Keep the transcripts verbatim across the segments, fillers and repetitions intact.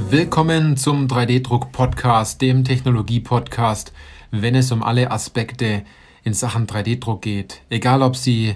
Willkommen zum drei D-Druck-Podcast, dem Technologie-Podcast, wenn es um alle Aspekte in Sachen drei D-Druck geht. Egal, ob Sie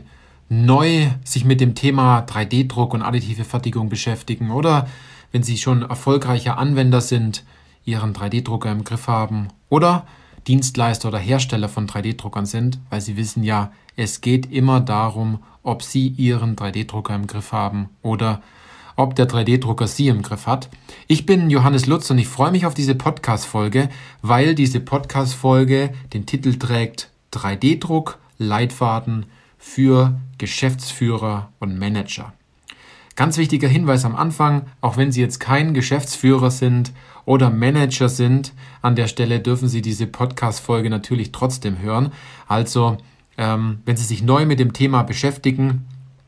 neu sich mit dem Thema drei D-Druck und additive Fertigung beschäftigen oder wenn Sie schon erfolgreicher Anwender sind, Ihren drei D-Drucker im Griff haben oder Dienstleister oder Hersteller von drei D-Druckern sind, weil Sie wissen ja, es geht immer darum, ob Sie Ihren drei D-Drucker im Griff haben oder ob der drei D-Drucker Sie im Griff hat. Ich bin Johannes Lutz und ich freue mich auf diese Podcast-Folge, weil diese Podcast-Folge den Titel trägt drei D-Druck, Leitfaden für Geschäftsführer und Manager. Ganz wichtiger Hinweis am Anfang, auch wenn Sie jetzt kein Geschäftsführer sind oder Manager sind, an der Stelle dürfen Sie diese Podcast-Folge natürlich trotzdem hören. Also, ähm, wenn Sie sich neu mit dem Thema beschäftigen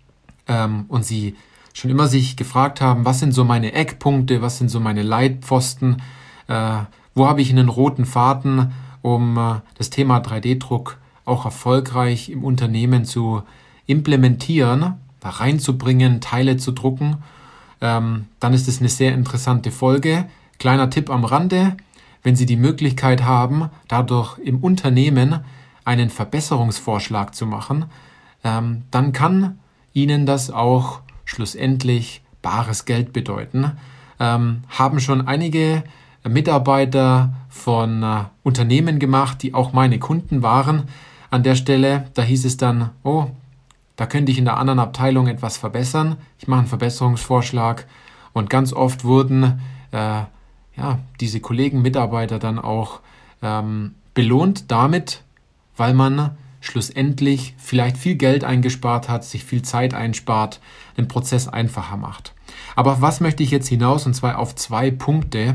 ähm, und Sie schon immer sich gefragt haben, was sind so meine Eckpunkte, was sind so meine Leitpfosten, äh, wo habe ich einen roten Faden, um äh, das Thema drei D-Druck auch erfolgreich im Unternehmen zu implementieren, da reinzubringen, Teile zu drucken, ähm, dann ist es eine sehr interessante Folge. Kleiner Tipp am Rande, wenn Sie die Möglichkeit haben, dadurch im Unternehmen einen Verbesserungsvorschlag zu machen, ähm, dann kann Ihnen das auch schlussendlich bares Geld bedeuten. Ähm, haben schon einige Mitarbeiter von äh, Unternehmen gemacht, die auch meine Kunden waren. An der Stelle, da hieß es dann, oh, da könnte ich in der anderen Abteilung etwas verbessern. Ich mache einen Verbesserungsvorschlag und ganz oft wurden äh, ja, diese Kollegen, Mitarbeiter dann auch ähm, belohnt damit, weil man schlussendlich vielleicht viel Geld eingespart hat, sich viel Zeit einspart, den Prozess einfacher macht. Aber auf was möchte ich jetzt hinaus? Und zwar auf zwei Punkte.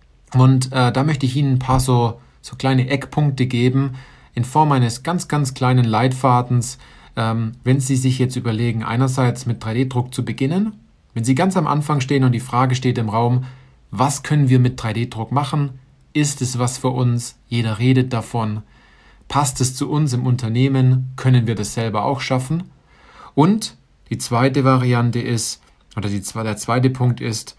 Und äh, da möchte ich Ihnen ein paar so, so kleine Eckpunkte geben, in Form eines ganz, ganz kleinen Leitfadens, ähm, wenn Sie sich jetzt überlegen, einerseits mit drei D-Druck zu beginnen, wenn Sie ganz am Anfang stehen und die Frage steht im Raum, was können wir mit drei D-Druck machen? Ist es was für uns? Jeder redet davon. Passt es zu uns im Unternehmen? Können wir das selber auch schaffen? Und die zweite Variante ist, oder die, der zweite Punkt ist,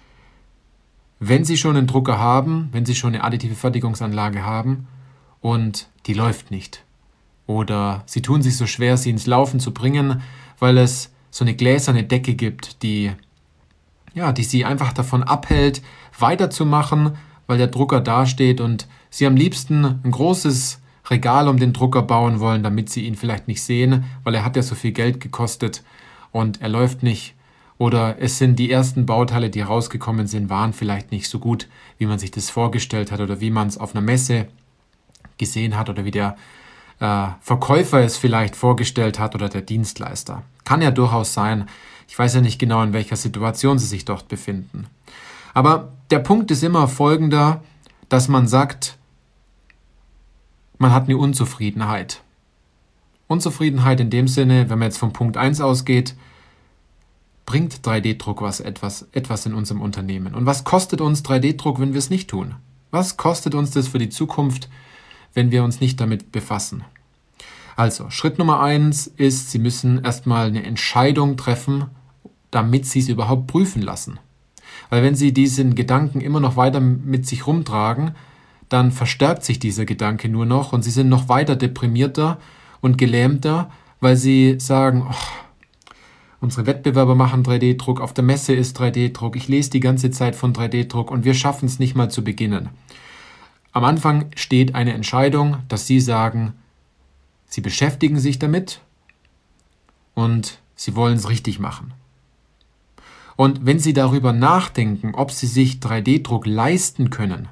wenn Sie schon einen Drucker haben, wenn Sie schon eine additive Fertigungsanlage haben und die läuft nicht oder Sie tun sich so schwer, sie ins Laufen zu bringen, weil es so eine gläserne Decke gibt, die, ja, die Sie einfach davon abhält, weiterzumachen, weil der Drucker dasteht und Sie am liebsten ein großes Regal um den Drucker bauen wollen, damit Sie ihn vielleicht nicht sehen, weil er hat ja so viel Geld gekostet und er läuft nicht. Oder es sind die ersten Bauteile, die rausgekommen sind, waren vielleicht nicht so gut, wie man sich das vorgestellt hat oder wie man es auf einer Messe gesehen hat oder wie der äh, Verkäufer es vielleicht vorgestellt hat oder der Dienstleister. Kann ja durchaus sein. Ich weiß ja nicht genau, in welcher Situation Sie sich dort befinden. Aber der Punkt ist immer folgender, dass man sagt, man hat eine Unzufriedenheit. Unzufriedenheit in dem Sinne, wenn man jetzt vom Punkt eins ausgeht, bringt drei D-Druck was etwas, etwas in unserem Unternehmen? Und was kostet uns drei D-Druck, wenn wir es nicht tun? Was kostet uns das für die Zukunft, wenn wir uns nicht damit befassen? Also, Schritt Nummer eins ist, Sie müssen erstmal eine Entscheidung treffen, damit Sie es überhaupt prüfen lassen. Weil wenn Sie diesen Gedanken immer noch weiter mit sich rumtragen, dann verstärkt sich dieser Gedanke nur noch und Sie sind noch weiter deprimierter und gelähmter, weil Sie sagen, oh, unsere Wettbewerber machen drei D-Druck, auf der Messe ist drei D-Druck, ich lese die ganze Zeit von drei D-Druck und wir schaffen es nicht mal zu beginnen. Am Anfang steht eine Entscheidung, dass Sie sagen, Sie beschäftigen sich damit und Sie wollen es richtig machen. Und wenn Sie darüber nachdenken, ob Sie sich drei D-Druck leisten können,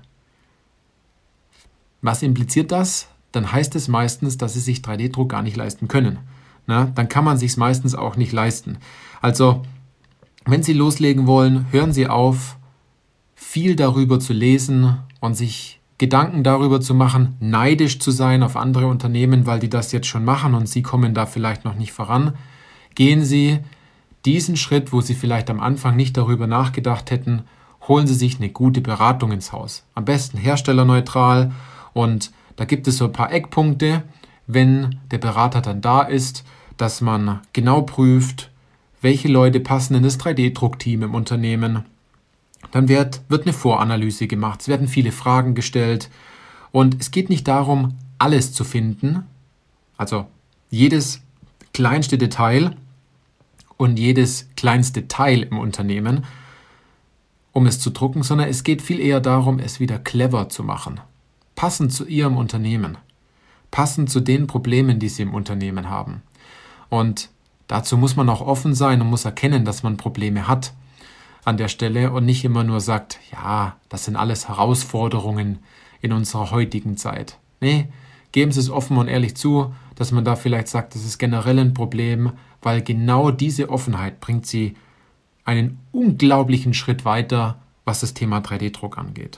was impliziert das? Dann heißt es meistens, dass Sie sich drei D-Druck gar nicht leisten können. Na, dann kann man sich es meistens auch nicht leisten. Also, wenn Sie loslegen wollen, hören Sie auf, viel darüber zu lesen und sich Gedanken darüber zu machen, neidisch zu sein auf andere Unternehmen, weil die das jetzt schon machen und Sie kommen da vielleicht noch nicht voran. Gehen Sie diesen Schritt, wo Sie vielleicht am Anfang nicht darüber nachgedacht hätten, holen Sie sich eine gute Beratung ins Haus. Am besten herstellerneutral. Und da gibt es so ein paar Eckpunkte, wenn der Berater dann da ist, dass man genau prüft, welche Leute passen in das drei D-Druckteam im Unternehmen, dann wird, wird eine Voranalyse gemacht, es werden viele Fragen gestellt und es geht nicht darum, alles zu finden, also jedes kleinste Detail und jedes kleinste Teil im Unternehmen, um es zu drucken, sondern es geht viel eher darum, es wieder clever zu machen, passend zu Ihrem Unternehmen, passend zu den Problemen, die Sie im Unternehmen haben. Und dazu muss man auch offen sein und muss erkennen, dass man Probleme hat an der Stelle und nicht immer nur sagt, ja, das sind alles Herausforderungen in unserer heutigen Zeit. Nee, geben Sie es offen und ehrlich zu, dass man da vielleicht sagt, das ist generell ein Problem, weil genau diese Offenheit bringt Sie einen unglaublichen Schritt weiter, was das Thema drei D Druck angeht.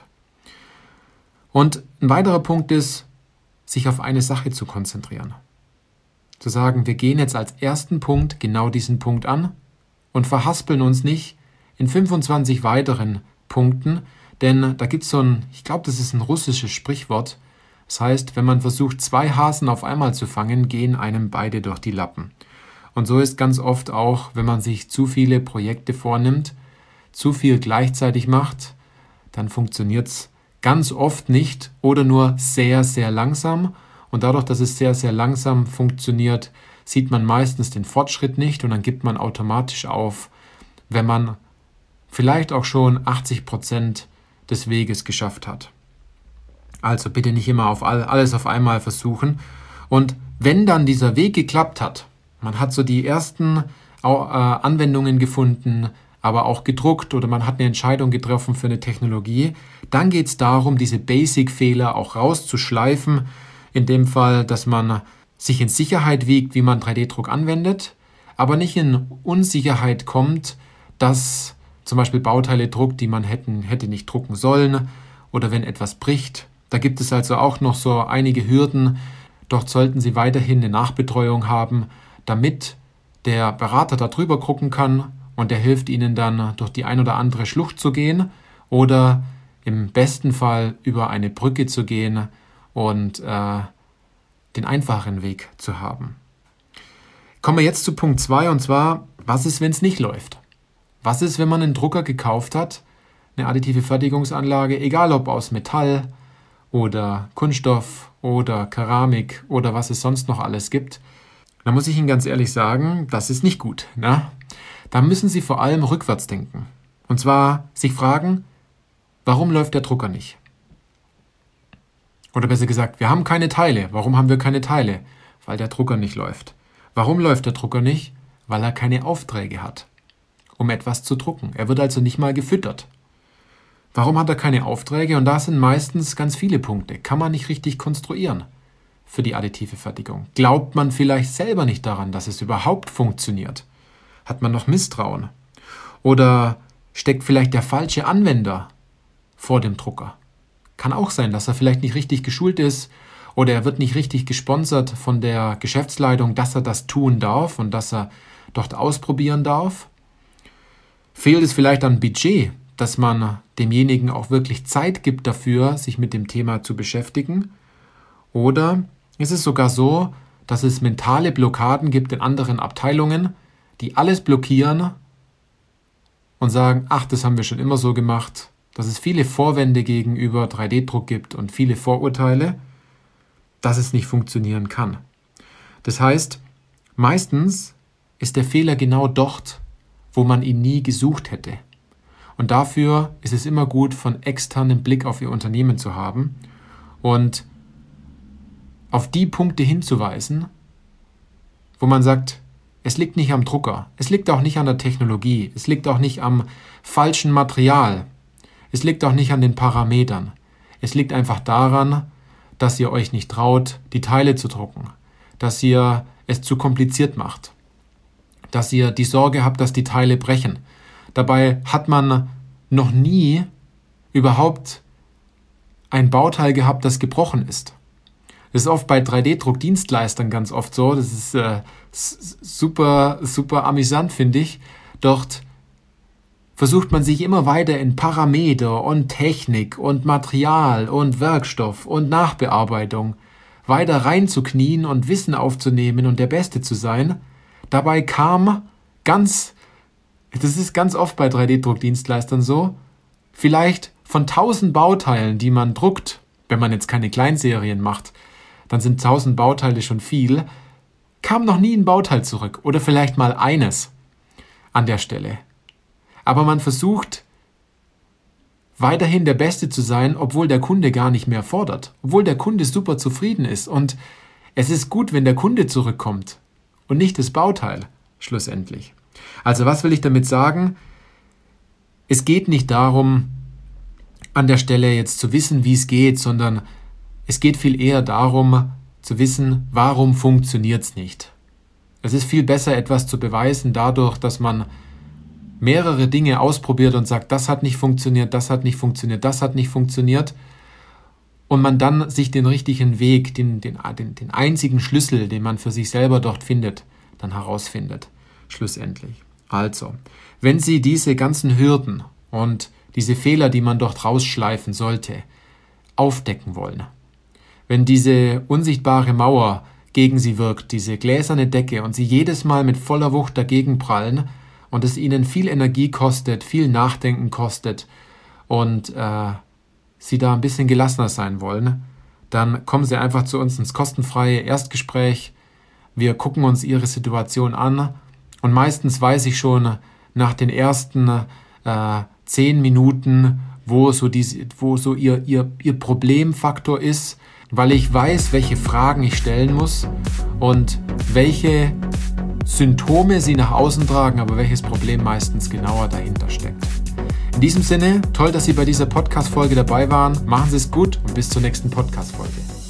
Und ein weiterer Punkt ist, sich auf eine Sache zu konzentrieren. Zu sagen, wir gehen jetzt als ersten Punkt genau diesen Punkt an und verhaspeln uns nicht in fünfundzwanzig weiteren Punkten, denn da gibt es so ein, ich glaube, das ist ein russisches Sprichwort. Das heißt, wenn man versucht, zwei Hasen auf einmal zu fangen, gehen einem beide durch die Lappen. Und so ist ganz oft auch, wenn man sich zu viele Projekte vornimmt, zu viel gleichzeitig macht, dann funktioniert es ganz oft nicht oder nur sehr, sehr langsam. Und dadurch, dass es sehr, sehr langsam funktioniert, sieht man meistens den Fortschritt nicht und dann gibt man automatisch auf, wenn man vielleicht auch schon achtzig Prozent des Weges geschafft hat. Also bitte nicht immer auf alles auf einmal versuchen. Und wenn dann dieser Weg geklappt hat, man hat so die ersten Anwendungen gefunden, aber auch gedruckt oder man hat eine Entscheidung getroffen für eine Technologie, dann geht es darum, diese Basic-Fehler auch rauszuschleifen. In dem Fall, dass man sich in Sicherheit wiegt, wie man drei D Druck anwendet, aber nicht in Unsicherheit kommt, dass zum Beispiel Bauteile druckt, die man hätten, hätte nicht drucken sollen oder wenn etwas bricht. Da gibt es also auch noch so einige Hürden. Dort sollten Sie weiterhin eine Nachbetreuung haben, damit der Berater da drüber gucken kann und der hilft Ihnen dann durch die ein oder andere Schlucht zu gehen oder im besten Fall über eine Brücke zu gehen und äh, den einfachen Weg zu haben. Kommen wir jetzt zu Punkt zwei und zwar, was ist, wenn es nicht läuft? Was ist, wenn man einen Drucker gekauft hat, eine additive Fertigungsanlage, egal ob aus Metall oder Kunststoff oder Keramik oder was es sonst noch alles gibt? Da muss ich Ihnen ganz ehrlich sagen, das ist nicht gut. Ne? Da müssen Sie vor allem rückwärts denken. Und zwar sich fragen, warum läuft der Drucker nicht? Oder besser gesagt, wir haben keine Teile. Warum haben wir keine Teile? Weil der Drucker nicht läuft. Warum läuft der Drucker nicht? Weil er keine Aufträge hat, um etwas zu drucken. Er wird also nicht mal gefüttert. Warum hat er keine Aufträge? Und da sind meistens ganz viele Punkte. Kann man nicht richtig konstruieren für die additive Fertigung? Glaubt man vielleicht selber nicht daran, dass es überhaupt funktioniert? Hat man noch Misstrauen? Oder steckt vielleicht der falsche Anwender vor dem Drucker? Kann auch sein, dass er vielleicht nicht richtig geschult ist oder er wird nicht richtig gesponsert von der Geschäftsleitung, dass er das tun darf und dass er dort ausprobieren darf. Fehlt es vielleicht an Budget, dass man demjenigen auch wirklich Zeit gibt dafür, sich mit dem Thema zu beschäftigen? Oder ist es sogar so, dass es mentale Blockaden gibt in anderen Abteilungen, die alles blockieren und sagen, ach, das haben wir schon immer so gemacht, dass es viele Vorwände gegenüber drei D Druck gibt und viele Vorurteile, dass es nicht funktionieren kann. Das heißt, meistens ist der Fehler genau dort, wo man ihn nie gesucht hätte. Und dafür ist es immer gut, von externem Blick auf Ihr Unternehmen zu haben und auf die Punkte hinzuweisen, wo man sagt, es liegt nicht am Drucker, es liegt auch nicht an der Technologie, es liegt auch nicht am falschen Material, es liegt auch nicht an den Parametern. Es liegt einfach daran, dass ihr euch nicht traut, die Teile zu drucken, dass ihr es zu kompliziert macht, dass ihr die Sorge habt, dass die Teile brechen. Dabei hat man noch nie überhaupt ein Bauteil gehabt, das gebrochen ist. Das ist oft bei drei D Druckdienstleistern ganz oft so. Das ist äh, super, super amüsant, finde ich. Dort versucht man sich immer weiter in Parameter und Technik und Material und Werkstoff und Nachbearbeitung weiter reinzuknien und Wissen aufzunehmen und der Beste zu sein. Dabei kam ganz, das ist ganz oft bei drei D Druckdienstleistern so, vielleicht von tausend Bauteilen, die man druckt, wenn man jetzt keine Kleinserien macht, dann sind tausend Bauteile schon viel, kam noch nie ein Bauteil zurück oder vielleicht mal eines an der Stelle. Aber man versucht weiterhin der Beste zu sein, obwohl der Kunde gar nicht mehr fordert, obwohl der Kunde super zufrieden ist. Und es ist gut, wenn der Kunde zurückkommt und nicht das Bauteil schlussendlich. Also was will ich damit sagen? Es geht nicht darum, an der Stelle jetzt zu wissen, wie es geht, sondern es geht viel eher darum, zu wissen, warum funktioniert es nicht. Es ist viel besser, etwas zu beweisen dadurch, dass man mehrere Dinge ausprobiert und sagt, das hat nicht funktioniert, das hat nicht funktioniert, das hat nicht funktioniert und man dann sich den richtigen Weg, den, den, den, den einzigen Schlüssel, den man für sich selber dort findet, dann herausfindet, schlussendlich. Also, wenn Sie diese ganzen Hürden und diese Fehler, die man dort rausschleifen sollte, aufdecken wollen, wenn diese unsichtbare Mauer gegen Sie wirkt, diese gläserne Decke und Sie jedes Mal mit voller Wucht dagegen prallen, und es ihnen viel Energie kostet, viel Nachdenken kostet und äh, sie da ein bisschen gelassener sein wollen, dann kommen sie einfach zu uns ins kostenfreie Erstgespräch. Wir gucken uns ihre Situation an und meistens weiß ich schon nach den ersten äh, zehn Minuten, wo so, diese, wo so ihr, ihr, ihr Problemfaktor ist, weil ich weiß, welche Fragen ich stellen muss und welche Symptome sie nach außen tragen, aber welches Problem meistens genauer dahinter steckt. In diesem Sinne, toll, dass Sie bei dieser Podcast-Folge dabei waren. Machen Sie es gut und bis zur nächsten Podcast-Folge.